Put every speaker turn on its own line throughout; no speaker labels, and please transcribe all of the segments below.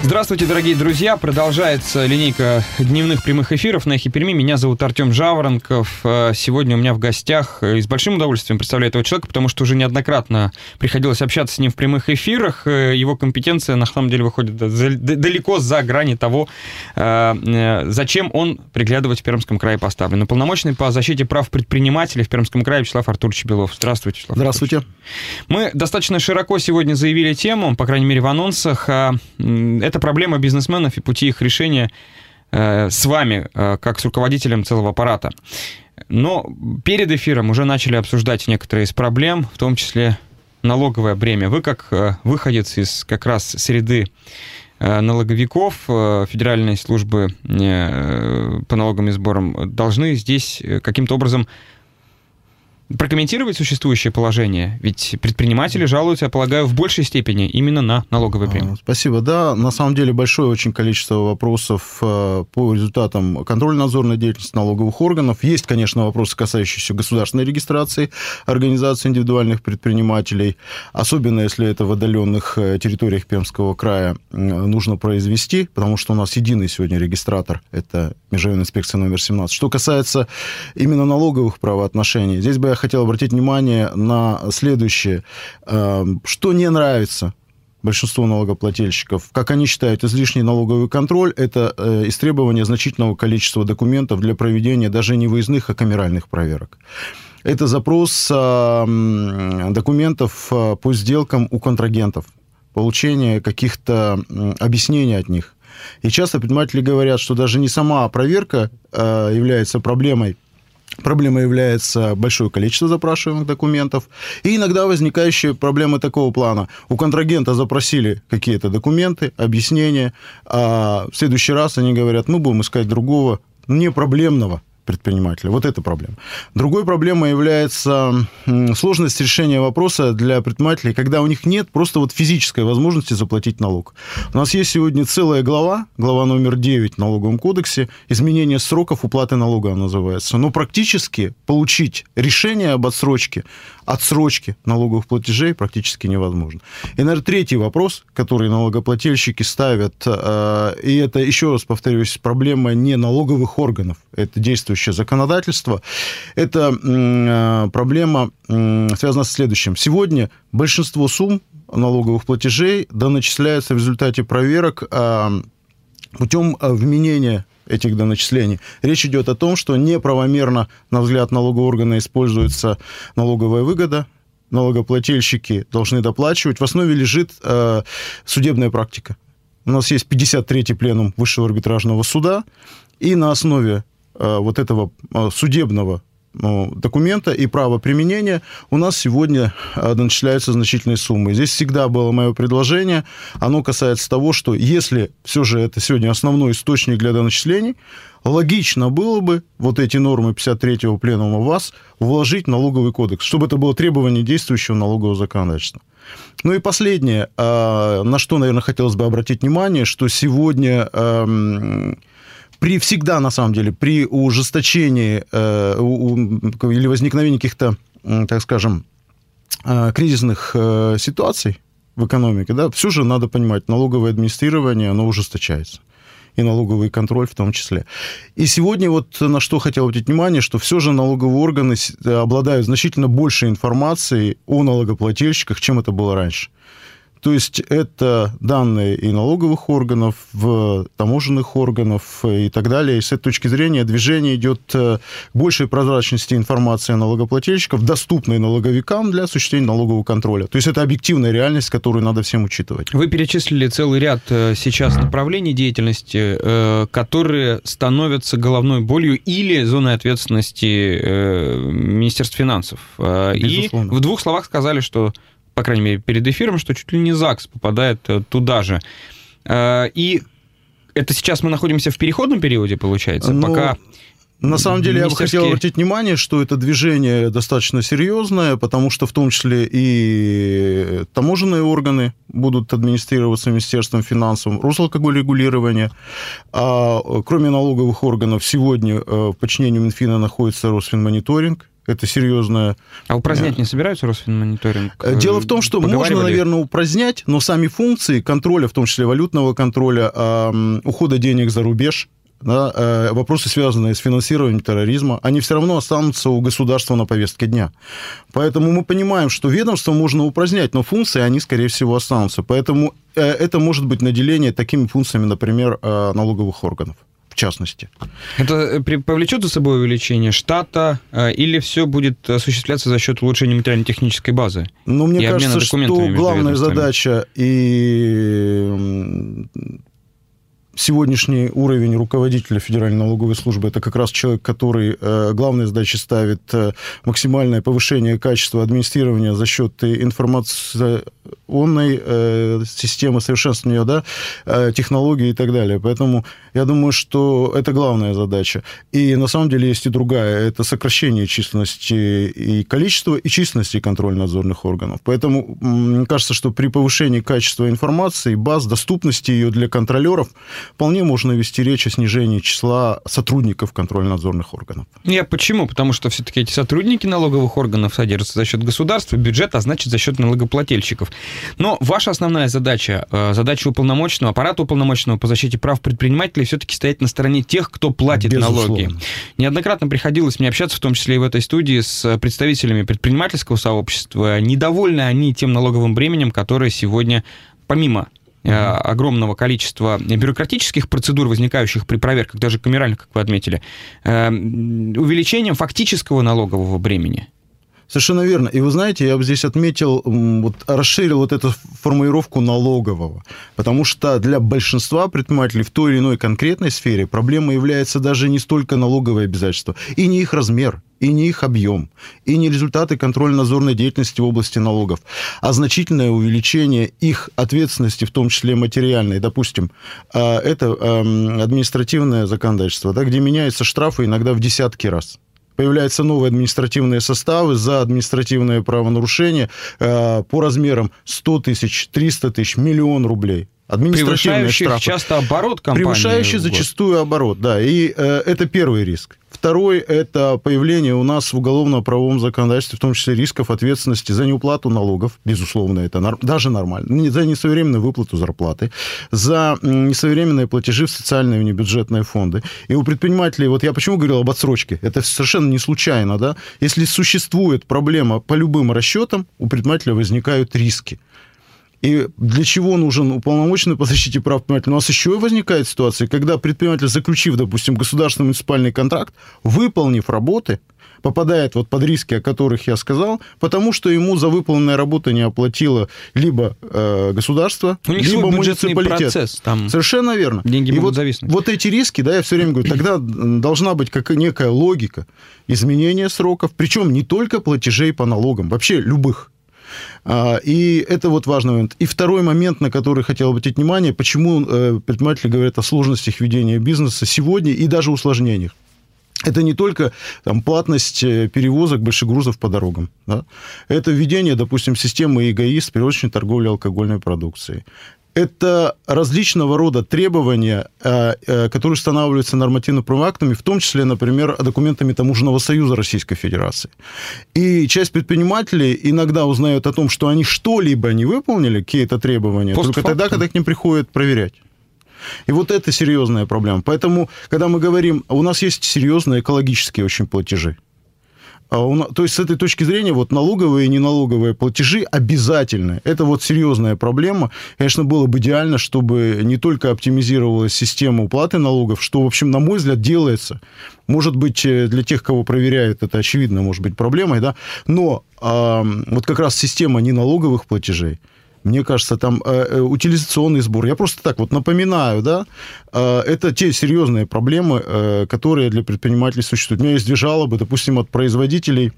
Здравствуйте, дорогие друзья. Продолжается линейка дневных прямых эфиров на Эхе Перми. Меня зовут Артем Жаворонков. Сегодня у меня в гостях, и с большим удовольствием представляю этого человека, потому что уже неоднократно приходилось общаться с ним в прямых эфирах. Его компетенция, на самом деле, выходит далеко за грани того, зачем он приглядывать в Пермском крае поставлен. Уполномоченный по защите прав предпринимателей в Пермском крае Вячеслав Артурович Белов. Здравствуйте, Вячеслав.
Здравствуйте.
Мы достаточно широко сегодня заявили тему, по крайней мере, в анонсах. Это проблема бизнесменов и пути их решения с вами, как с руководителем целого аппарата. Но перед эфиром уже начали обсуждать некоторые из проблем, в том числе налоговое бремя. Вы, как выходец из как раз среды налоговиков Федеральной службы по налогам и сборам, должны здесь каким-то образом прокомментировать существующее положение? Ведь предприниматели жалуются, я полагаю, в большей степени именно на налоговое бремя.
Спасибо. Да, на самом деле большое очень количество вопросов по результатам контрольно-надзорной деятельности налоговых органов. Есть, конечно, вопросы, касающиеся государственной регистрации организаций индивидуальных предпринимателей, особенно если это в отдаленных территориях Пермского края нужно произвести, потому что у нас единый сегодня регистратор, это Межрайонная инспекция номер 17. Что касается именно налоговых правоотношений, здесь бы я хотел обратить внимание на следующее. Что не нравится большинству налогоплательщиков, как они считают, излишний налоговый контроль, это истребование значительного количества документов для проведения даже не выездных, а камеральных проверок. Это запрос документов по сделкам у контрагентов, получение каких-то объяснений от них. И часто предприниматели говорят, что даже не сама проверка является проблемой. Проблемой является большое количество запрашиваемых документов. И иногда возникающие проблемы такого плана. У контрагента запросили какие-то документы, объяснения, а в следующий раз они говорят, мы будем искать другого, непроблемного предпринимателя. Вот это проблема. Другой проблемой является сложность решения вопроса для предпринимателей, когда у них нет просто вот физической возможности заплатить налог. У нас есть сегодня целая глава номер 9 в Налоговом кодексе, изменение сроков уплаты налога она называется. Но практически получить решение об отсрочке налоговых платежей практически невозможно. И, наверное, третий вопрос, который налогоплательщики ставят, и это, еще раз повторюсь, проблема не налоговых органов, это действующее законодательство, это проблема связана с следующим. Сегодня большинство сумм налоговых платежей доначисляются в результате проверок путем вменения этих доначислений. Речь идет о том, что неправомерно, на взгляд налогового органа, используется налоговая выгода, налогоплательщики должны доплачивать. В основе лежит судебная практика. У нас есть 53-й пленум Высшего арбитражного суда, и на основе вот этого судебного документа и правоприменения у нас сегодня доначисляются значительные суммы. Здесь всегда было мое предложение, оно касается того, что если все же это сегодня основной источник для доначислений, логично было бы вот эти нормы 53-го пленума ВАС вложить в налоговый кодекс, чтобы это было требование действующего налогового законодательства. Ну и последнее, на что, наверное, хотелось бы обратить внимание, что сегодня всегда, на самом деле, при ужесточении или возникновении каких-то, так скажем, кризисных ситуаций в экономике, да, все же надо понимать, налоговое администрирование, оно ужесточается. И налоговый контроль в том числе. И сегодня вот на что хотел обратить внимание, что все же налоговые органы обладают значительно большей информацией о налогоплательщиках, чем это было раньше. То есть это данные и налоговых органов, таможенных органов и так далее. И с этой точки зрения движение идет к большей прозрачности информации налогоплательщиков, доступной налоговикам для осуществления налогового контроля. То есть это объективная реальность, которую надо всем учитывать.
Вы перечислили целый ряд сейчас направлений деятельности, которые становятся головной болью или зоной ответственности Министерства финансов. Безусловно. И в двух словах сказали, что, по крайней мере, перед эфиром, что чуть ли не ЗАГС попадает туда же. И это сейчас мы находимся в переходном периоде, получается, пока...
На самом деле, я бы хотел обратить внимание, что это движение достаточно серьезное, потому что в том числе и таможенные органы будут администрироваться Министерством финансов, Росалкогольрегулирование. А кроме налоговых органов, сегодня в подчинении Минфина находится Росфинмониторинг. Это серьезная...
А упразднять не собираются Росфинмониторинг?
Дело в том, что можно, наверное, упразднять, но сами функции контроля, в том числе валютного контроля, ухода денег за рубеж, да, вопросы, связанные с финансированием терроризма, они все равно останутся у государства на повестке дня. Поэтому мы понимаем, что ведомство можно упразднять, но функции, они, скорее всего, останутся. Поэтому это может быть наделение такими функциями, например, налоговых органов, в частности.
Это повлечет за собой увеличение штата или все будет осуществляться за счет улучшения материально-технической базы?
Ну, мне кажется, что главная задача и сегодняшний уровень руководителя Федеральной налоговой службы — это как раз человек, который главной задачей ставит максимальное повышение качества администрирования за счет информационной системы, совершенствования, да, технологий и так далее. Поэтому я думаю, что это главная задача. И на самом деле есть и другая. Это сокращение численности и количества, и численности контрольно-надзорных органов. Поэтому мне кажется, что при повышении качества информации, баз, доступности ее для контролеров, вполне можно вести речь о снижении числа сотрудников контрольно-надзорных органов.
Почему? Потому что все-таки эти сотрудники налоговых органов содержатся за счет государства, бюджета, а значит, за счет налогоплательщиков. Но ваша основная задача, задача уполномоченного, аппарата уполномоченного по защите прав предпринимателей все-таки стоять на стороне тех, кто платит налоги. Неоднократно приходилось мне общаться, в том числе и в этой студии, с представителями предпринимательского сообщества. Недовольны они тем налоговым бременем, которое сегодня, помимо огромного количества бюрократических процедур, возникающих при проверках, даже камеральных, как вы отметили, увеличением фактического налогового бремени.
Совершенно верно. И вы знаете, я бы здесь отметил, расширил эту формулировку налогового, потому что для большинства предпринимателей в той или иной конкретной сфере проблема является даже не столько налоговые обязательства, и не их размер, и не их объем, и не результаты контрольно-надзорной деятельности в области налогов, а значительное увеличение их ответственности, в том числе материальной. Допустим, это административное законодательство, да, где меняются штрафы иногда в десятки раз. Появляются новые административные составы за административное правонарушение по размерам 100 тысяч, 300 тысяч, 1 миллион рублей. Административные штрафы.
Часто оборот компании.
Превышающий зачастую оборот, да. И это первый риск. Второй – это появление у нас в уголовно-правовом законодательстве, в том числе рисков ответственности за неуплату налогов, безусловно, это даже нормально, за несвоевременную выплату зарплаты, за несвоевременные платежи в социальные и внебюджетные фонды. И у предпринимателей, я почему говорил об отсрочке, это совершенно не случайно, да, если существует проблема по любым расчетам, у предпринимателя возникают риски. И для чего нужен уполномоченный по защите прав предпринимателя? У нас еще и возникает ситуация, когда предприниматель, заключив, допустим, государственный муниципальный контракт, выполнив работы, попадает под риски, о которых я сказал, потому что ему за выполненные работы не оплатило либо государство, либо муниципалитет.
Процесс, там
совершенно верно.
Деньги могут зависнуть.
Эти риски, да, я все время говорю, тогда должна быть некая логика изменения сроков, причем не только платежей по налогам, вообще любых. И это важный момент. И второй момент, на который хотел обратить внимание, почему предприниматели говорят о сложностях ведения бизнеса сегодня и даже усложнениях. Это не только платность перевозок больших грузов по дорогам. Да? Это введение, допустим, системы ЕГАИ с перевозочной торговлей алкогольной продукцией. Это различного рода требования, которые устанавливаются нормативно-правовыми актами, в том числе, например, документами Таможенного союза Российской Федерации. И часть предпринимателей иногда узнают о том, что они что-либо не выполнили, какие-то требования, только тогда, когда к ним приходят проверять. И это серьезная проблема. Поэтому, когда мы говорим, у нас есть серьезные экологические очень платежи. То есть, с этой точки зрения, налоговые и неналоговые платежи обязательны. Это серьезная проблема. Конечно, было бы идеально, чтобы не только оптимизировалась система уплаты налогов, что, в общем, на мой взгляд, делается. Может быть, для тех, кого проверяют, это, очевидно, может быть проблемой, да? Но как раз система неналоговых платежей, мне кажется, там утилизационный сбор. Я просто так напоминаю, да, это те серьезные проблемы, которые для предпринимателей существуют. У меня есть 2 жалобы, допустим, от производителей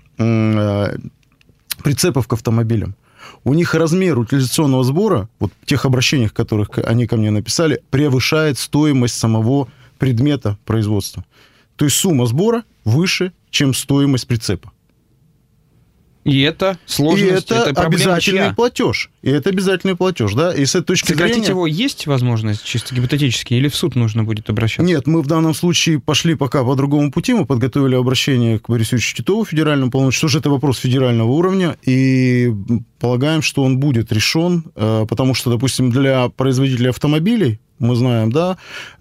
прицепов к автомобилям. У них размер утилизационного сбора, в тех обращениях, которых они ко мне написали, превышает стоимость самого предмета производства. То есть сумма сбора выше, чем стоимость прицепа.
И это сложность,
это
проблема
обязательный
чья?
платеж. И это обязательный платеж, да. И с этой точки
Сократить
зрения...
его есть возможность, чисто гипотетически, или в суд нужно будет обращаться?
Нет, мы в данном случае пошли пока по другому пути. Мы подготовили обращение к Борису Юрьевичу Титову, федеральному полномочию. Что же это вопрос федерального уровня, и полагаем, что он будет решен, потому что, допустим, для производителей автомобилей, мы знаем, да,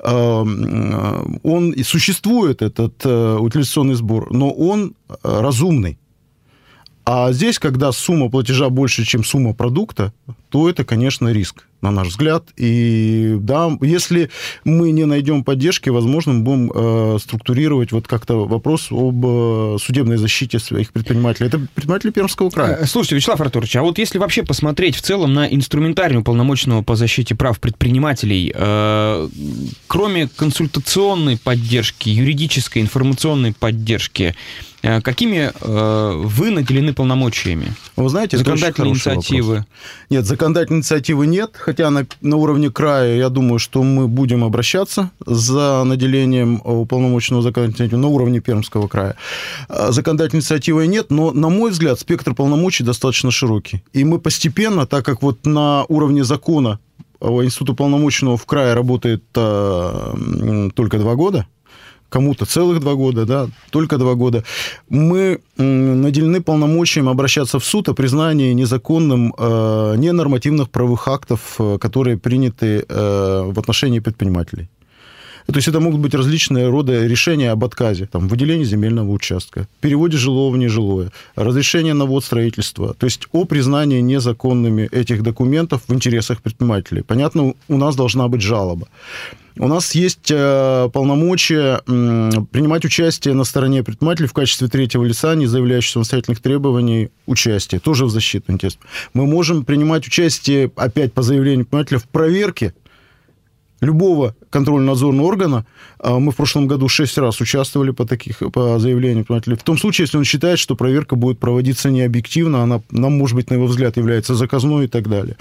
он и существует, этот утилизационный сбор, но он разумный. А здесь, когда сумма платежа больше, чем сумма продукта, то это, конечно, риск, на наш взгляд. И да, если мы не найдем поддержки, возможно, мы будем структурировать вот как-то вопрос об судебной защите своих предпринимателей. Это предприниматели Пермского края.
Слушайте, Вячеслав Артурович, а вот если вообще посмотреть в целом на инструментарий уполномоченного по защите прав предпринимателей, кроме консультационной поддержки, юридической, информационной поддержки, какими вы наделены полномочиями?
Вы знаете,
законодательные инициативы?
Вопрос. Нет, законодательной инициативы нет, хотя на уровне края, я думаю, что мы будем обращаться за наделением уполномоченного законодательной инициативы на уровне Пермского края. Законодательной инициативы нет, но, на мой взгляд, спектр полномочий достаточно широкий. И мы постепенно, так как вот на уровне закона институт уполномоченного в крае работает только 2 года, кому-то целых 2 года, да, только 2 года, мы наделены полномочием обращаться в суд о признании незаконным ненормативных правовых актов, которые приняты в отношении предпринимателей. То есть это могут быть различные роды решения об отказе, там, выделении земельного участка, переводе жилого в нежилое, разрешение на ввод строительства, то есть о признании незаконными этих документов в интересах предпринимателей. Понятно, у нас должна быть жалоба. У нас есть полномочия принимать участие на стороне предпринимателей в качестве третьего лица, не заявляющих самостоятельных требований участия, тоже в защиту интересов. Мы можем принимать участие, опять по заявлению предпринимателя, в проверке любого контрольно-надзорного органа. Мы в прошлом году 6 раз участвовали по заявлениям предпринимателей. В том случае, если он считает, что проверка будет проводиться необъективно, она, может быть, на его взгляд, является заказной и так далее.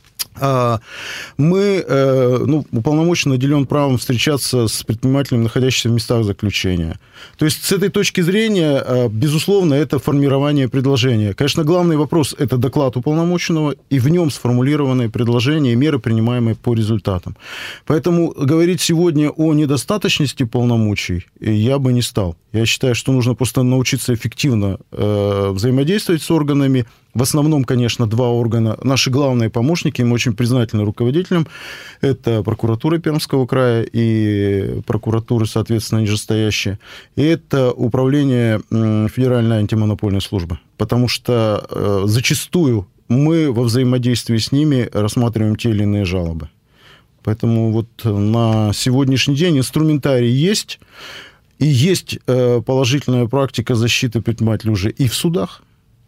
Мы, уполномоченный наделен правом встречаться с предпринимателями, находящимися в местах заключения. То есть, с этой точки зрения, безусловно, это формирование предложения. Конечно, главный вопрос – это доклад уполномоченного, и в нем сформулированные предложения и меры, принимаемые по результатам. Поэтому говорить сегодня о недостаточности полномочий я бы не стал. Я считаю, что нужно просто научиться эффективно взаимодействовать с органами. В основном, конечно, 2 органа. Наши главные помощники, мы очень признательны руководителям. Это прокуратура Пермского края и прокуратуры, соответственно, нижестоящие. И это управление Федеральной антимонопольной службы. Потому что зачастую мы во взаимодействии с ними рассматриваем те или иные жалобы. Поэтому вот на сегодняшний день инструментарий есть. И есть положительная практика защиты предпринимателей уже и в судах,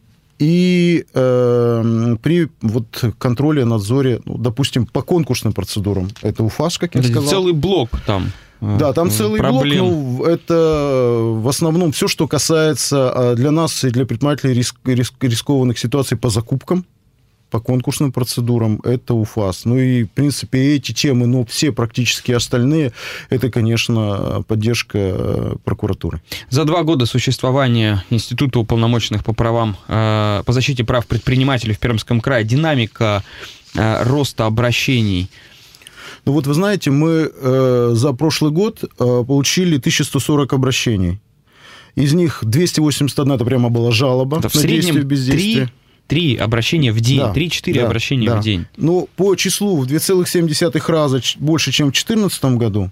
и при контроле, надзоре, допустим, по конкурсным процедурам. Это УФАС, как я сказал.
Целый блок там.
Да, там целый
проблем.
блок. Это в основном все, что касается для нас и для предпринимателей рискованных ситуаций по закупкам, по конкурсным процедурам, это УФАС. Ну и, в принципе, эти темы, но все практически остальные, это, конечно, поддержка прокуратуры.
За 2 года существования Института уполномоченных по правам, по защите прав предпринимателей в Пермском крае, динамика роста обращений?
Ну вот вы знаете, мы за прошлый год получили 1140 обращений. Из них 281, это прямо была жалоба
это в
на
среднем
действие бездействия.
3 обращения в день, 3-4 обращения в день.
Ну, по числу в 2,7 раза больше, чем в 2014 году.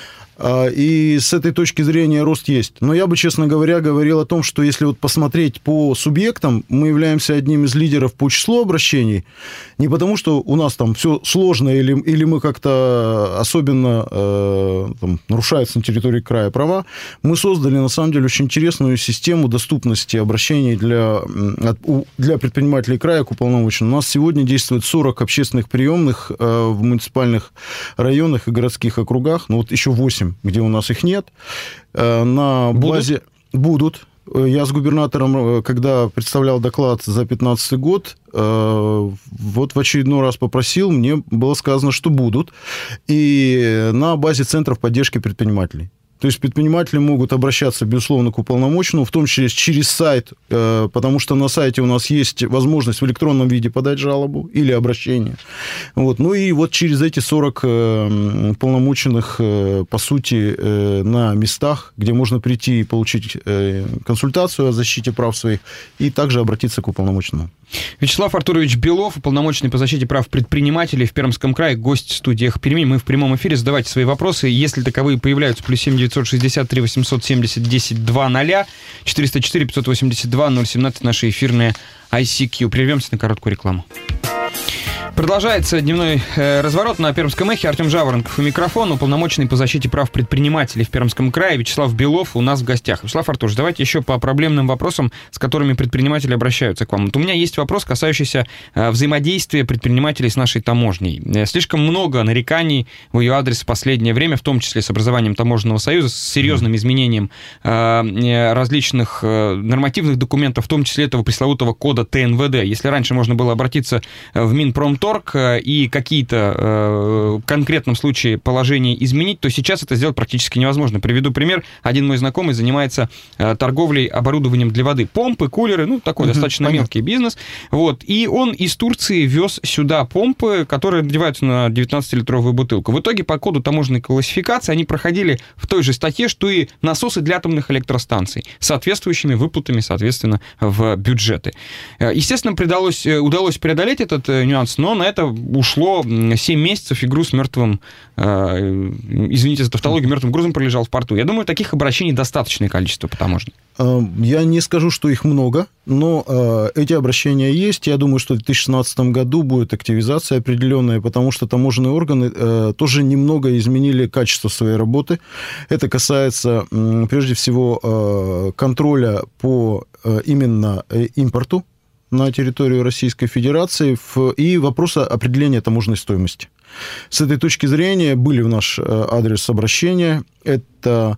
И с этой точки зрения рост есть. Но я бы, честно говоря, говорил о том, что если вот посмотреть по субъектам, мы являемся одним из лидеров по числу обращений. Не потому, что у нас там все сложно, или мы как-то особенно нарушаются на территории края права. Мы создали, на самом деле, очень интересную систему доступности обращений для предпринимателей края к уполномоченным. У нас сегодня действует 40 общественных приемных в муниципальных районах и городских округах. Ну, вот еще 8, где у нас их нет. На базе... Будут. Я с губернатором, когда представлял доклад за 2015 год, вот в очередной раз попросил, мне было сказано, что будут. И на базе центров поддержки предпринимателей. То есть предприниматели могут обращаться, безусловно, к уполномоченному, в том числе через сайт, потому что на сайте у нас есть возможность в электронном виде подать жалобу или обращение. Вот. Ну и вот через эти 40 уполномоченных, по сути, на местах, где можно прийти и получить консультацию о защите прав своих, и также обратиться к уполномоченному.
Вячеслав Артурович Белов, уполномоченный по защите прав предпринимателей в Пермском крае, гость студии «Эхо Перми». Мы в прямом эфире. Задавайте свои вопросы. Если таковые появляются, +7 963 870 10 00, 404 582 017, наши эфирные ICQ. Прервемся на короткую рекламу. Продолжается дневной разворот на Пермском эхе. Артем Жаворонков у микрофона, уполномоченный по защите прав предпринимателей в Пермском крае Вячеслав Белов у нас в гостях. Вячеслав Артурович, давайте еще по проблемным вопросам, с которыми предприниматели обращаются к вам. Вот у меня есть вопрос, касающийся взаимодействия предпринимателей с нашей таможней. Слишком много нареканий в ее адрес в последнее время, в том числе с образованием Таможенного союза, с серьезным изменением различных нормативных документов, в том числе этого пресловутого кода ТНВД. Если раньше можно было обратиться в Минпромторг и какие-то в конкретном случае положения изменить, то сейчас это сделать практически невозможно. Приведу пример. Один мой знакомый занимается торговлей оборудованием для воды. Помпы, кулеры, ну, такой достаточно мелкий бизнес. Вот. И он из Турции вез сюда помпы, которые надеваются на 19-литровую бутылку. В итоге по коду таможенной классификации они проходили в той же статье, что и насосы для атомных электростанций, с соответствующими выплатами, соответственно, в бюджеты. Естественно, удалось преодолеть этот нюанс, но на это ушло 7 месяцев, и груз мертвым, извините за тавтологию, мертвым грузом пролежал в порту. Я думаю, таких обращений достаточное количество по таможне.
Я не скажу, что их много, но эти обращения есть. Я думаю, что в 2016 году будет активизация определенная, потому что таможенные органы тоже немного изменили качество своей работы. Это касается, прежде всего, контроля по именно импорту на территорию Российской Федерации и вопроса определения таможенной стоимости. С этой точки зрения были в наш адрес обращения. Это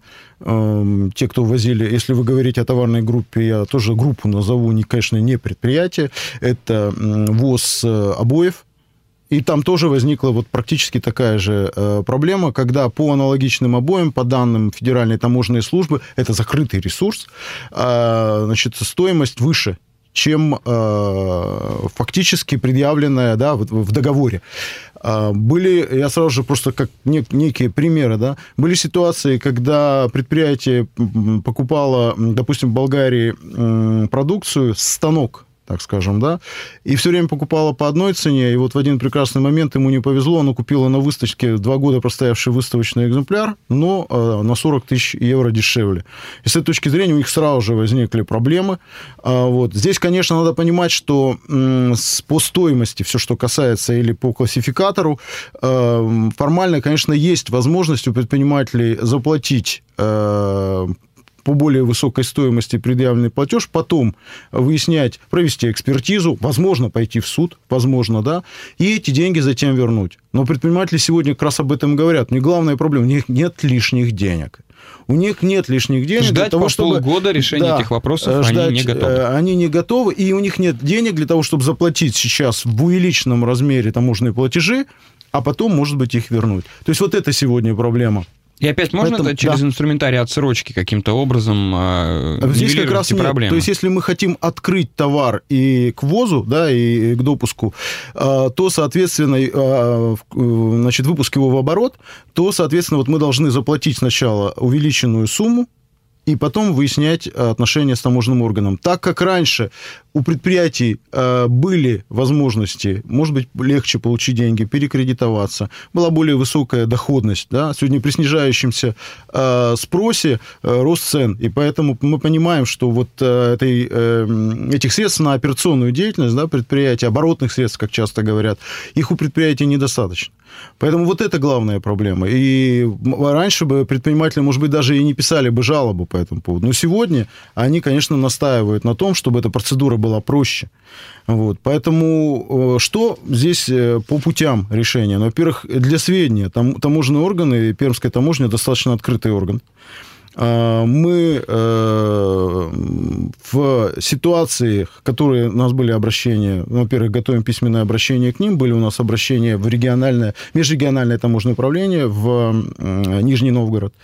те, кто возили, если вы говорите о товарной группе, я тоже группу назову, конечно, не предприятие, это ввоз обоев. И там тоже возникла вот практически такая же проблема, когда по аналогичным обоям, по данным Федеральной таможенной службы, это закрытый ресурс, значит, стоимость выше, чем фактически предъявленная, да, в договоре. Были, я сразу же просто как некие примеры, да, были ситуации, когда предприятие покупало, допустим, в Болгарии продукцию, станок, так скажем, да, и все время покупала по одной цене, и вот в один прекрасный момент ему не повезло, оно купило на выставке 2 года простоявший выставочный экземпляр, но на 40 тысяч евро дешевле. И с этой точки зрения у них сразу же возникли проблемы. Вот. Здесь, конечно, надо понимать, что по стоимости, все, что касается, или по классификатору, формально, конечно, есть возможность у предпринимателей заплатить по более высокой стоимости предъявленный платеж, потом выяснять, провести экспертизу, возможно, пойти в суд, возможно, да, и эти деньги затем вернуть. Но предприниматели сегодня как раз об этом говорят. У них главная проблема, у них нет лишних денег. У них нет лишних денег
ждать для того, чтобы полгода решения этих вопросов они не готовы.
Они не готовы, и у них нет денег для того, чтобы заплатить сейчас в увеличенном размере таможенные платежи, а потом, может быть, их вернуть. То есть вот это сегодня проблема.
И опять можно это через инструментарий отсрочки каким-то образом
здесь как раз
эти проблемы?
То есть если мы хотим открыть товар и к ввозу, да, и к допуску, то, соответственно, значит, выпуск его в оборот, то, соответственно, вот мы должны заплатить сначала увеличенную сумму, и потом выяснять отношения с таможенным органом. Так как раньше у предприятий были возможности, может быть, легче получить деньги, перекредитоваться, была более высокая доходность, да, сегодня при снижающемся спросе рост цен, и поэтому мы понимаем, что вот этих средств на операционную деятельность, да, предприятия, оборотных средств, как часто говорят, их у предприятий недостаточно. Поэтому вот это главная проблема. И раньше бы предприниматели, может быть, даже и не писали бы жалобу по этому поводу. Но сегодня они, конечно, настаивают на том, чтобы эта процедура была проще. Вот. Поэтому что здесь по путям решения? Ну, во-первых, для сведения, таможенные органы, Пермская таможня достаточно открытый орган. Мы в ситуациях, которые у нас были обращения, во-первых, готовим письменное обращение к ним, были у нас обращения в межрегиональное таможенное управление в Нижний Новгород.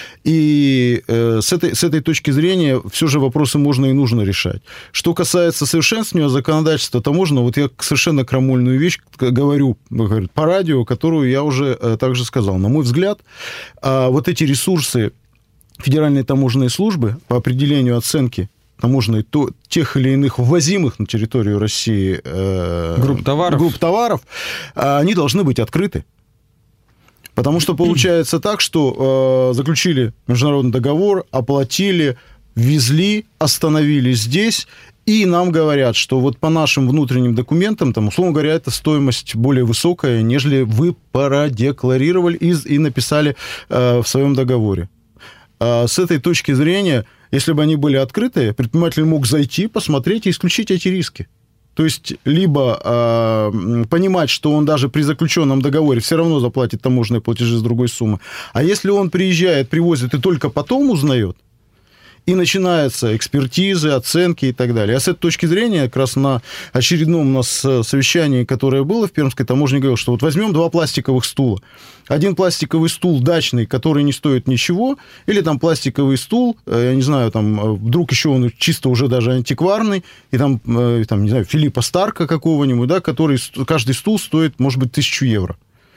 И с этой точки зрения все же вопросы можно и нужно решать. Что касается совершенствования законодательства таможенного, вот я совершенно крамольную вещь говорю по радио, которую я уже также сказал. На мой взгляд, вот эти ресурсы Федеральной таможенной службы по определению оценки таможенной тех или иных ввозимых на территорию России групп товаров, они должны быть открыты. Потому что получается так, что заключили международный договор, оплатили, везли, остановили здесь, и нам говорят, что вот по нашим внутренним документам, там, условно говоря, эта стоимость более высокая, нежели вы продекларировали и написали в своем договоре. С этой точки зрения, если бы они были открыты, предприниматель мог зайти, посмотреть и исключить эти риски. То есть, либо понимать, что он даже при заключенном договоре все равно заплатит таможенные платежи с другой суммы. А если он приезжает, привозит и только потом узнает, и начинаются экспертизы, оценки и так далее. А с этой точки зрения, как раз на очередном у нас совещании, которое было в Пермской таможне, говорил, что вот возьмем 2 пластиковых стула. Один пластиковый стул дачный, который не стоит ничего, или там пластиковый стул, я не знаю, там вдруг еще он чисто уже даже антикварный, и там не знаю, Филиппа Старка какого-нибудь, да, который каждый стул стоит, может быть, 1000 евро.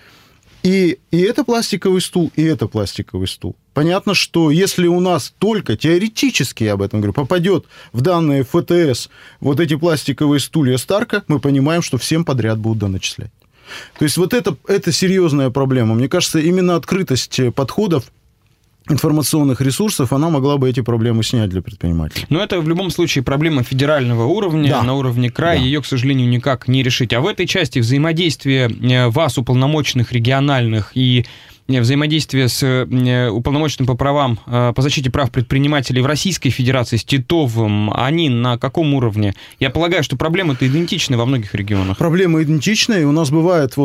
И это пластиковый стул, и это пластиковый стул. Понятно, что если у нас только теоретически, я об этом говорю, попадет в данные ФТС вот эти пластиковые стулья Старка, мы понимаем, что всем подряд будут доначислять. То есть вот это серьезная проблема. Мне кажется, именно открытость подходов информационных ресурсов, она могла бы эти проблемы снять для предпринимателей.
Но это в любом случае проблема федерального уровня, да. На уровне края, да. Ее, к сожалению, никак не решить. А в этой части взаимодействие вас, уполномоченных региональных, и взаимодействие с уполномоченным по правам, по защите прав предпринимателей в Российской Федерации, с Титовым, они на каком уровне? Я полагаю, что проблемы-то идентичны во многих регионах.
Проблемы идентичны, и у нас бывают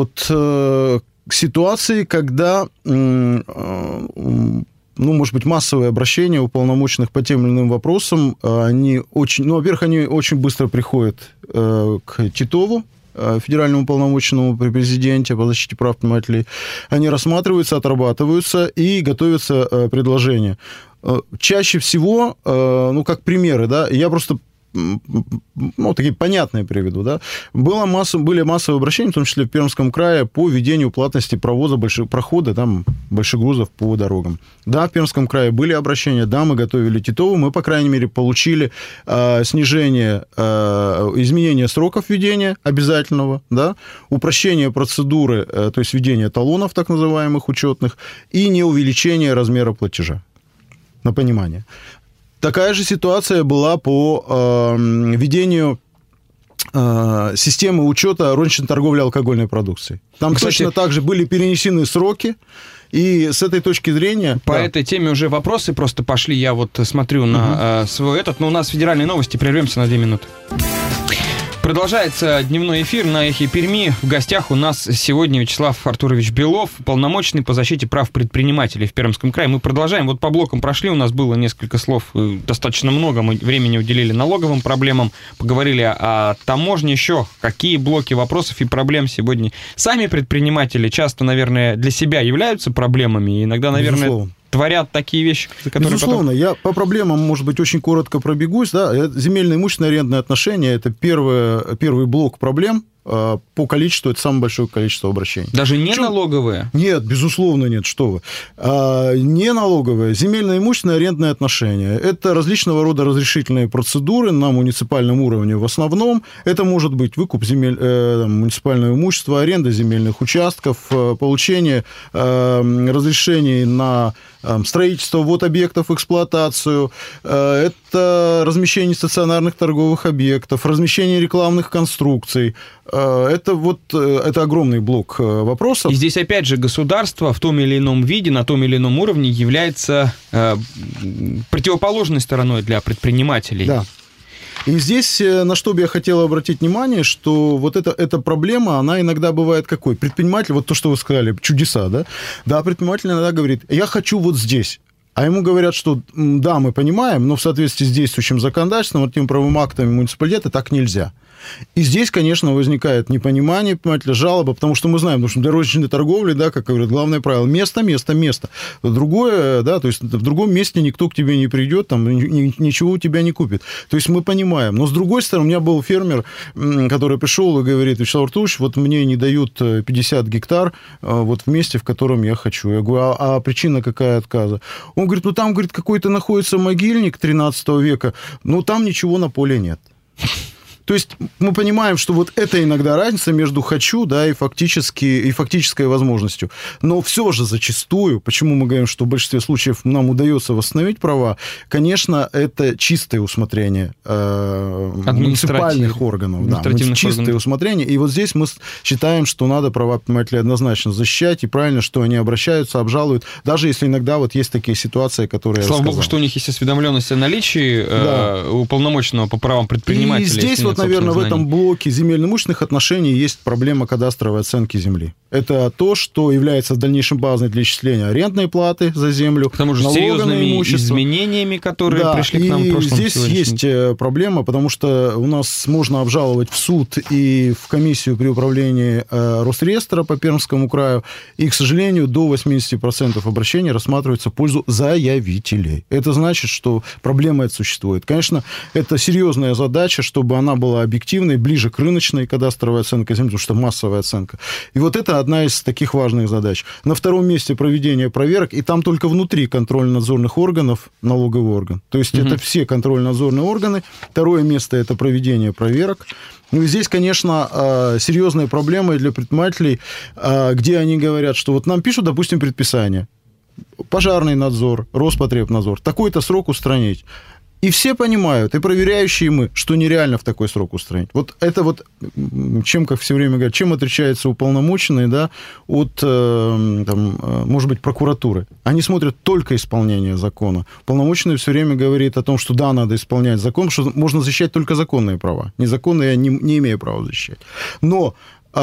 ситуации, когда может быть, массовые обращения уполномоченных по тем или иным вопросам, они очень, во-первых, они очень быстро приходят к Титову, федеральному уполномоченному при президенте по защите прав предпринимателей. Они рассматриваются, отрабатываются и готовятся предложения. Чаще всего, как примеры, да, я просто такие понятные приведу, да, были массовые обращения, в том числе в Пермском крае, по введению платности провоза прохода больших грузов по дорогам. Да, в Пермском крае были обращения, да, мы готовили Титову, мы, по крайней мере, получили изменение сроков введения обязательного, да, упрощение процедуры, то есть введение талонов, так называемых, учетных, и не увеличение размера платежа. На понимание. Такая же ситуация была по введению системы учета розничной торговли алкогольной продукцией. Там, кстати, точно так же были перенесены сроки, и с этой точки зрения...
По этой теме уже вопросы просто пошли, я вот смотрю на свой но у нас федеральные новости, прервемся на 2 минуты. Продолжается дневной эфир на Эхе Перми. В гостях у нас сегодня Вячеслав Артурович Белов, уполномоченный по защите прав предпринимателей в Пермском крае. Мы продолжаем. Вот по блокам прошли, у нас было несколько слов, достаточно много. Мы времени уделили налоговым проблемам, поговорили о таможне еще. Какие блоки вопросов и проблем сегодня? Сами предприниматели часто, наверное, для себя являются проблемами. И иногда, наверное... Безусловно. Творят такие вещи, за которые
Безусловно, я по проблемам, может быть, очень коротко пробегусь. Да? Земельные имущественные арендные отношения – это первый блок проблем. По количеству, это самое большое количество обращений.
Даже не налоговые?
Нет, безусловно нет, что вы. Не налоговые, земельные имущественные арендные отношения. Это различного рода разрешительные процедуры на муниципальном уровне в основном. Это может быть выкуп муниципального имущества, аренда земельных участков, получение разрешений на строительство, ввод объектов в эксплуатацию. Это размещение стационарных торговых объектов, размещение рекламных конструкций. Это огромный блок вопросов.
И здесь, опять же, государство в том или ином виде, на том или ином уровне является противоположной стороной для предпринимателей.
Да. И здесь, на что бы я хотел обратить внимание, что вот эта проблема, она иногда бывает какой? Предприниматель, вот то, что вы сказали, чудеса, да? Да, предприниматель иногда говорит, я хочу вот здесь. А ему говорят, что да, мы понимаем, но в соответствии с действующим законодательством, нормативно-правовыми актами муниципалитета так нельзя. И здесь, конечно, возникает непонимание, понимаете, жалоба, потому что мы знаем, потому что для розничной торговли, да, как говорят, главное правило – место, место, место. Другое, да, то есть в другом месте никто к тебе не придет, там ничего у тебя не купит. То есть мы понимаем. Но с другой стороны, у меня был фермер, который пришел и говорит: Вячеслав Артурович, вот мне не дают 50 гектар вот в месте, в котором я хочу. Я говорю, а причина какая отказа? Он говорит, ну там, говорит, какой-то находится могильник 13 века, но там ничего на поле нет. То есть мы понимаем, что вот это иногда разница между «хочу», да, и фактической возможностью. Но все же зачастую, почему мы говорим, что в большинстве случаев нам удается восстановить права, конечно, это чистое усмотрение муниципальных органов. Да, чистое усмотрение. И вот здесь мы считаем, что надо права предпринимателей однозначно защищать, и правильно, что они обращаются, обжалуют, даже если иногда вот есть такие ситуации, которые
Слава богу, что у них есть осведомленность о наличии уполномоченного по правам предпринимателя.
И здесь вот, наверное, в этом блоке земельно-имущественных отношений есть проблема кадастровой оценки земли. Это то, что является дальнейшей базой для исчисления арендной платы за землю,
к тому же серьезными изменениями, которые пришли к нам в прошлом.
Здесь есть проблема, потому что у нас можно обжаловать в суд и в комиссию при управлении Росреестра по Пермскому краю, и, к сожалению, до 80% обращений рассматривается в пользу заявителей. Это значит, что проблема эта существует. Конечно, это серьезная задача, чтобы она была объективной, ближе к рыночной кадастровой оценке земли, потому что массовая оценка. И вот это одна из таких важных задач. На втором месте проведение проверок, и там только внутри контрольно-надзорных органов налоговый орган. То есть это все контрольно-надзорные органы. Второе место – это проведение проверок. Ну и здесь, конечно, серьезные проблемы для предпринимателей, где они говорят, что вот нам пишут, допустим, предписание. Пожарный надзор, Роспотребнадзор, такой-то срок устранить. И все понимают, и проверяющие мы, что нереально в такой срок устранить. Вот это вот, чем, как все время говорят, чем отличаются уполномоченные, да, от, там, может быть, прокуратуры. Они смотрят только исполнение закона. Уполномоченный все время говорит о том, что да, надо исполнять закон, что можно защищать только законные права. Незаконные я не имею права защищать. Но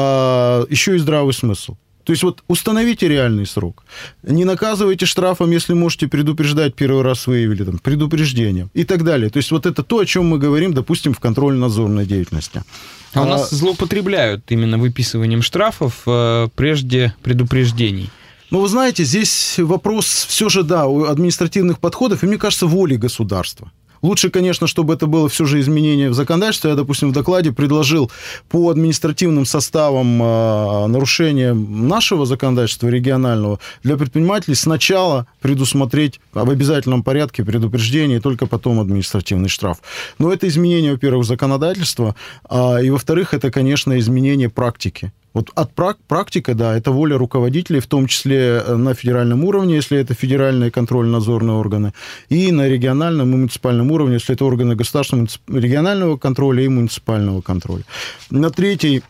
еще и здравый смысл. То есть вот установите реальный срок. Не наказывайте штрафом, если можете предупреждать, первый раз выявили, там, предупреждением и так далее. То есть вот это то, о чем мы говорим, допустим, в контрольно-надзорной деятельности.
А у нас злоупотребляют именно выписыванием штрафов прежде предупреждений.
Ну, вы знаете, здесь вопрос все же, да, у административных подходов, и, мне кажется, воли государства. Лучше, конечно, чтобы это было все же изменение в законодательстве. Я, допустим, в докладе предложил по административным составам нарушения нашего законодательства регионального для предпринимателей сначала предусмотреть в обязательном порядке предупреждение, и только потом административный штраф. Но это изменение, во-первых, законодательства, и, во-вторых, это, конечно, изменение практики. Вот от практика, да, это воля руководителей, в том числе на федеральном уровне, если это федеральные контрольно-надзорные органы, и на региональном и муниципальном уровне, если это органы государственного регионального контроля и муниципального контроля. На третий,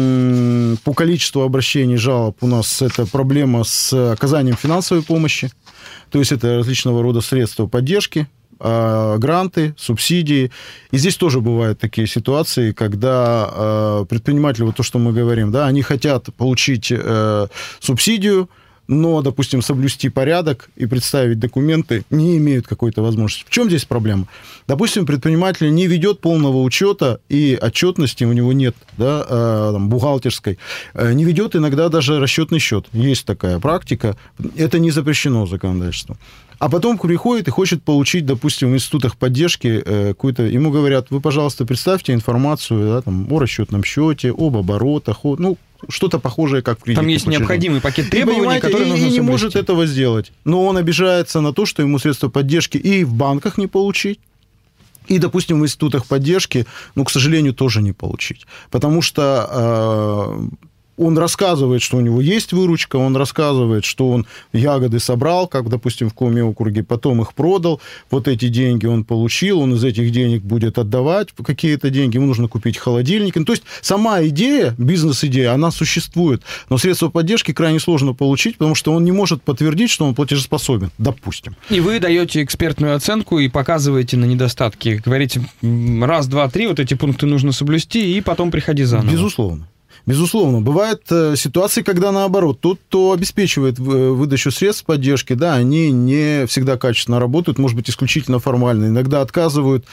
по количеству обращений, жалоб у нас это проблема с оказанием финансовой помощи, то есть это различного рода средства поддержки, гранты, субсидии. И здесь тоже бывают такие ситуации, когда предприниматели, вот то, что мы говорим, да, они хотят получить субсидию, но, допустим, соблюсти порядок и представить документы не имеют какой-то возможности. В чем здесь проблема? Допустим, предприниматель не ведет полного учета и отчетности, у него нет, да, там, бухгалтерской, не ведет иногда даже расчетный счет. Есть такая практика. Это не запрещено законодательством. А потом приходит и хочет получить, допустим, в институтах поддержки какую-то... Ему говорят, вы, пожалуйста, представьте информацию, да, там, о расчетном счете, об оборотах, что-то похожее, как в кредите.
Там есть необходимый пакет требований, которые нужно соблюсти.
И не может этого сделать. Но он обижается на то, что ему средства поддержки и в банках не получить, и, допустим, в институтах поддержки, к сожалению, тоже не получить. Потому что... Он рассказывает, что у него есть выручка, он рассказывает, что он ягоды собрал, как, допустим, в Коми округе, потом их продал, вот эти деньги он получил, он из этих денег будет отдавать какие-то деньги, ему нужно купить холодильник. То есть сама идея, бизнес-идея, она существует, но средства поддержки крайне сложно получить, потому что он не может подтвердить, что он платежеспособен, допустим.
И вы даете экспертную оценку и показываете на недостатки. Говорите, раз, два, три, вот эти пункты нужно соблюсти, и потом приходи заново.
Безусловно. Безусловно. Бывают ситуации, когда наоборот, тот, кто обеспечивает выдачу средств поддержки, да, они не всегда качественно работают, может быть, исключительно формально. Иногда отказывают,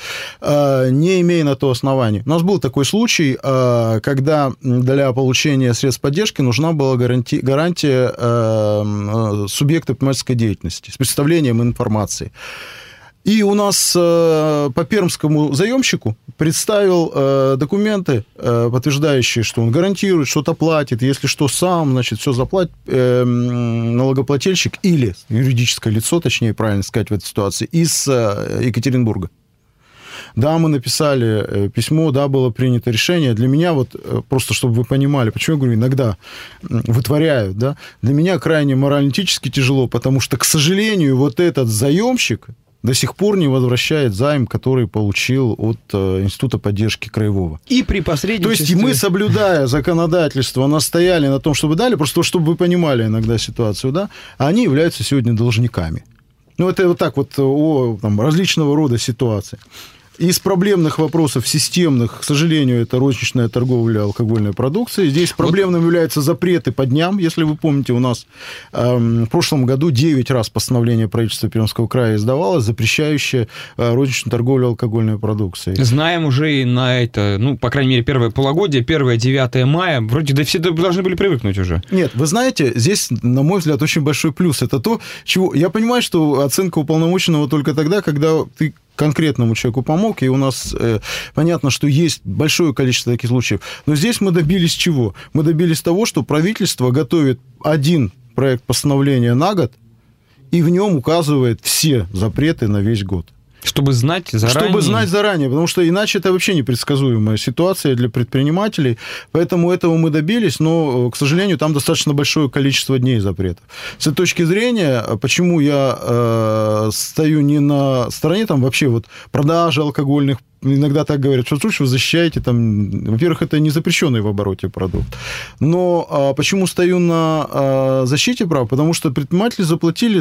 не имея на то оснований. У нас был такой случай, когда для получения средств поддержки нужна была гарантия субъекта предпринимательской деятельности с представлением информации. И у нас по пермскому заемщику представил документы, подтверждающие, что он гарантирует, что-то платит, если что, сам, значит, все заплатит налогоплательщик или юридическое лицо, точнее, правильно сказать в этой ситуации, из Екатеринбурга. Да, мы написали письмо, да, было принято решение. Для меня, вот, просто чтобы вы понимали, почему я говорю, иногда вытворяют, да, для меня крайне морально-этически тяжело, потому что, к сожалению, вот этот заемщик до сих пор не возвращает займ, который получил от Института поддержки Краевого.
И при посредничестве...
То есть мы, соблюдая законодательство, настояли на том, чтобы дали, просто чтобы вы понимали иногда ситуацию, да, а они являются сегодня должниками. Ну, это вот так вот о там, различного рода ситуации. Из проблемных вопросов системных, к сожалению, это розничная торговля алкогольной продукцией. Здесь проблемным являются запреты по дням. Если вы помните, у нас в прошлом году 9 раз постановление правительства Пермского края издавалось, запрещающее розничную торговлю алкогольной продукцией.
Знаем уже и на это, ну, по крайней мере, первое полугодие, 1-9 мая. Вроде да все должны были привыкнуть уже.
Нет, вы знаете, здесь, на мой взгляд, очень большой плюс. Это то, чего... Я понимаю, что оценка уполномоченного только тогда, когда ты конкретному человеку помог, и у нас понятно, что есть большое количество таких случаев. Но здесь мы добились чего? Мы добились того, что правительство готовит один проект постановления на год, и в нем указывает все запреты на весь год.
Чтобы знать заранее.
Чтобы знать заранее, потому что иначе это вообще непредсказуемая ситуация для предпринимателей. Поэтому этого мы добились, но, к сожалению, там достаточно большое количество дней запретов. С этой точки зрения, почему я стою не на стороне там вообще вот продажи алкогольных, иногда так говорят, что слушай, вы защищаете там... Во-первых, это не запрещенный в обороте продукт. Но почему стою на защите прав? Потому что предприниматели заплатили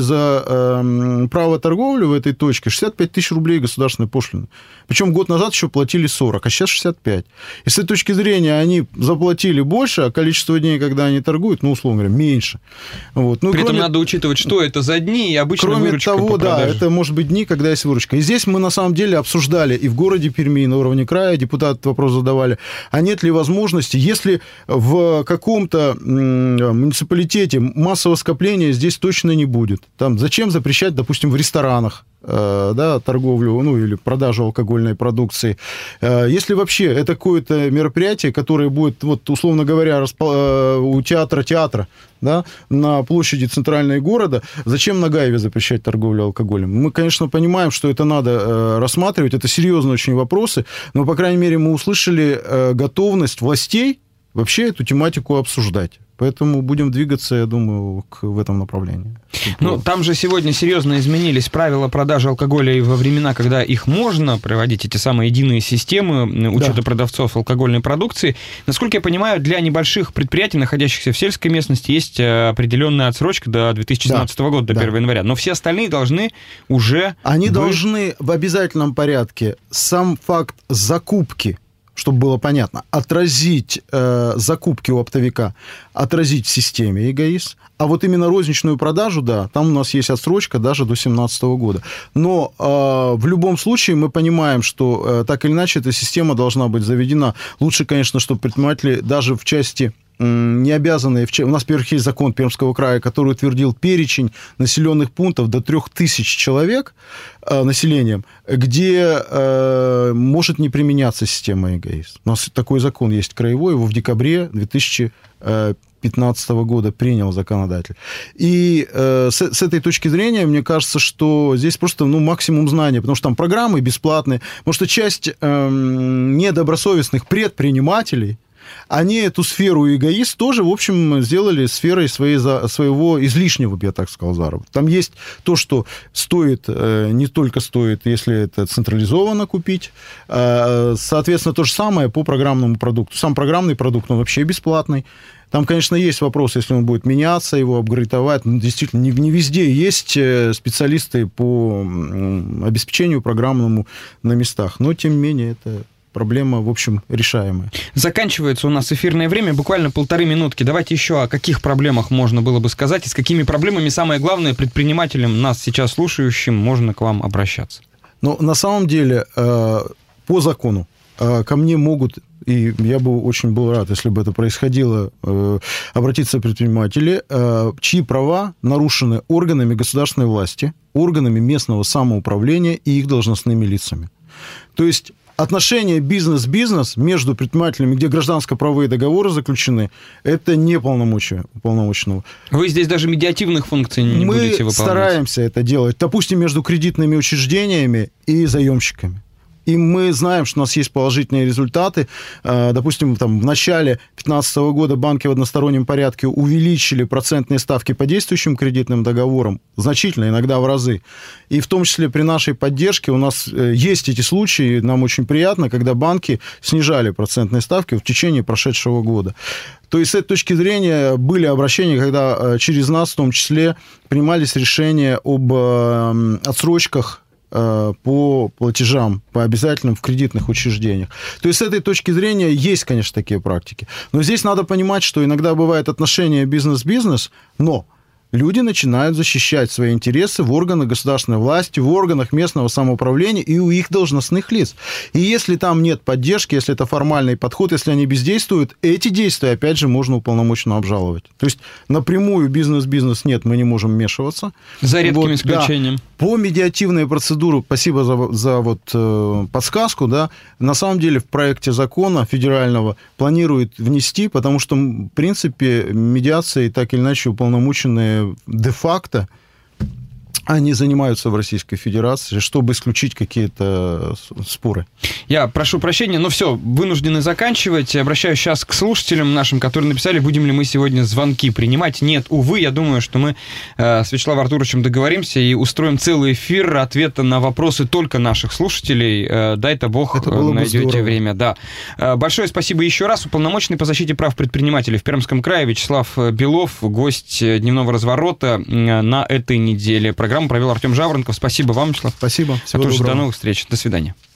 за право торговли в этой точке 65 тысяч рублей государственной пошлины. Причем год назад еще платили 40, а сейчас 65. И с этой точки зрения они заплатили больше, а количество дней, когда они торгуют, ну, условно говоря, меньше. Вот. Ну,
при этом надо учитывать, что это за дни, и обычно выручка
того,
по продаже.
да, это может быть дни, когда есть выручка. И здесь мы, на самом деле, обсуждали и в городе Перми, и на уровне края, депутаты вопрос задавали, а нет ли возможности, если в каком-то муниципалитете массового скопления здесь точно не будет. Там зачем запрещать, допустим, в ресторанах, да, торговлю, ну, или продажу алкогольной продукции. Если вообще это какое-то мероприятие, которое будет, вот, условно говоря, у театра, да, на площади центральной города, зачем на Гаеве запрещать торговлю алкоголем? Мы, конечно, понимаем, что это надо рассматривать, это серьезные очень вопросы, но, по крайней мере, мы услышали готовность властей вообще эту тематику обсуждать. Поэтому будем двигаться, я думаю, в этом направлении.
Ну, там же сегодня серьезно изменились правила продажи алкоголя и во времена, когда их можно проводить, эти самые единые системы учета продавцов алкогольной продукции. Насколько я понимаю, для небольших предприятий, находящихся в сельской местности, есть определенная отсрочка до 2017 года, до 1 января. Но все остальные должны уже...
Они должны в обязательном порядке сам факт закупки, чтобы было понятно, отразить закупки у оптовика, отразить в системе ЕГАИС, а вот именно розничную продажу, да, там у нас есть отсрочка даже до 2017 года. Но в любом случае мы понимаем, что так или иначе эта система должна быть заведена. Лучше, конечно, чтобы предприниматели даже в части не обязаны... У нас, во-первых, есть закон Пермского края, который утвердил перечень населенных пунктов до 3000 человек населением, где может не применяться система ЕГАИС. У нас такой закон есть краевой, его в декабре 2015 года принял законодатель. И с этой точки зрения, мне кажется, что здесь просто максимум знаний, потому что там программы бесплатные, потому что часть недобросовестных предпринимателей, они эту сферу ЕГАИС тоже, в общем, сделали сферой своего излишнего, я так сказал, заработка. Там есть то, что стоит, не только стоит, если это централизованно купить. Соответственно, то же самое по программному продукту. Сам программный продукт, он вообще бесплатный. Там, конечно, есть вопрос, если он будет меняться, его апгрейдовать. Но действительно, не везде есть специалисты по обеспечению программному на местах. Но, тем не менее, это... проблема, в общем, решаемая.
Заканчивается у нас эфирное время, буквально 1,5 минутки. Давайте еще о каких проблемах можно было бы сказать, и с какими проблемами, самое главное, предпринимателям, нас сейчас слушающим, можно к вам обращаться.
Но на самом деле, по закону, ко мне могут, и я бы очень был рад, если бы это происходило, обратиться предприниматели, чьи права нарушены органами государственной власти, органами местного самоуправления и их должностными лицами. То есть отношения бизнес-бизнес между предпринимателями, где гражданско-правовые договоры заключены, это не полномочия уполномоченного.
Вы здесь даже медиативных функций не будете выполнять? Мы
стараемся это делать, допустим, между кредитными учреждениями и заемщиками. И мы знаем, что у нас есть положительные результаты. Допустим, там, в начале 2015 года банки в одностороннем порядке увеличили процентные ставки по действующим кредитным договорам значительно, иногда в разы. И в том числе при нашей поддержке у нас есть эти случаи, нам очень приятно, когда банки снижали процентные ставки в течение прошедшего года. То есть, с этой точки зрения, были обращения, когда через нас, в том числе, принимались решения об отсрочках по платежам, по обязательным в кредитных учреждениях. То есть, с этой точки зрения, есть, конечно, такие практики. Но здесь надо понимать, что иногда бывает отношение бизнес-бизнес, но люди начинают защищать свои интересы в органах государственной власти, в органах местного самоуправления и у их должностных лиц. И если там нет поддержки, если это формальный подход, если они бездействуют, эти действия, опять же, можно уполномоченно обжаловать. То есть напрямую бизнес-бизнес нет, мы не можем вмешиваться.
За редким исключением.
Да. По медиативной процедуре, спасибо за подсказку, да, на самом деле в проекте закона федерального планируют внести, потому что, в принципе, медиацией так или иначе уполномоченные де-факто, они занимаются в Российской Федерации, чтобы исключить какие-то споры.
Я прошу прощения, но все, вынуждены заканчивать. Обращаюсь сейчас к слушателям нашим, которые написали, будем ли мы сегодня звонки принимать. Нет, увы, я думаю, что мы с Вячеславом Артуровичем договоримся и устроим целый эфир ответа на вопросы только наших слушателей. Дай-то Бог, найдете время. Да. Большое спасибо еще раз. Уполномоченный по защите прав предпринимателей в Пермском крае Вячеслав Белов, гость «Дневного разворота» на этой неделе. Программу провел Артем Жаворонков. Спасибо вам, Вячеслав.
Спасибо.
До новых встреч. До свидания.